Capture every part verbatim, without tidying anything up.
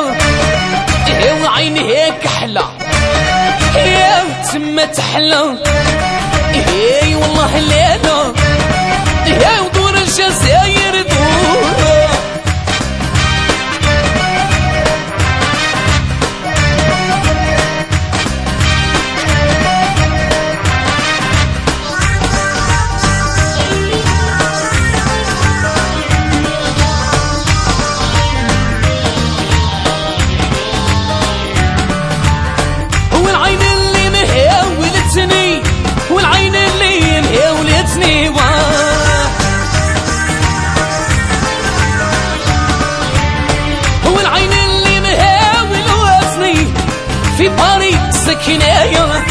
ليلة إيه وعيني هيك أحلى إيه وتما تحلى إيه والله ليلة إيه ودور الجزاير دور والعين اللي مهولتني والعين اللي مهولتني في باري سكنايا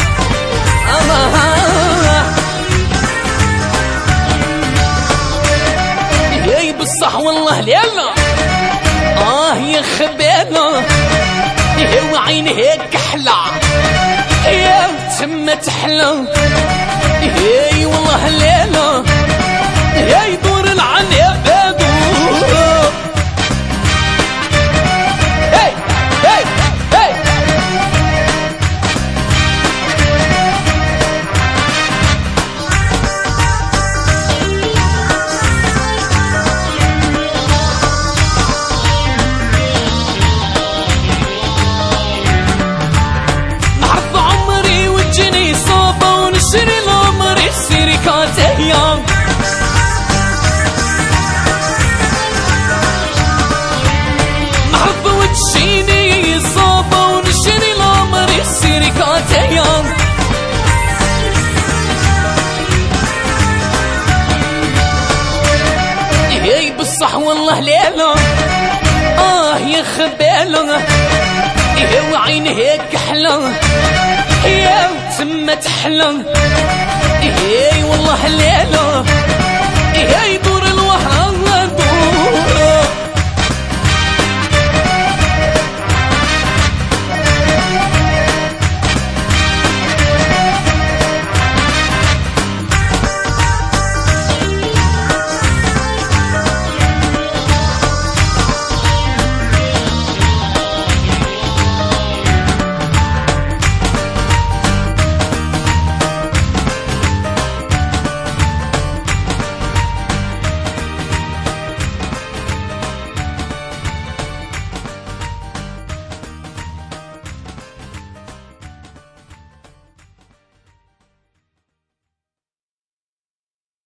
ياي بالصح والله ليلا اه يا خبينا يا وعين هيك احلى يا تما تحلى اي والله الليلة يا يدور العنب بدور هي هي هي نحط عمري وجني صوبة ونشري العمري الشركات ايام نحط وجيني صوبة ونشري العمري الشركات ايام ياي بالصح والله ليلة اه يا خبيلة يا وعين هيك احلى يا تما تحلى اي والله الليلة يا يدور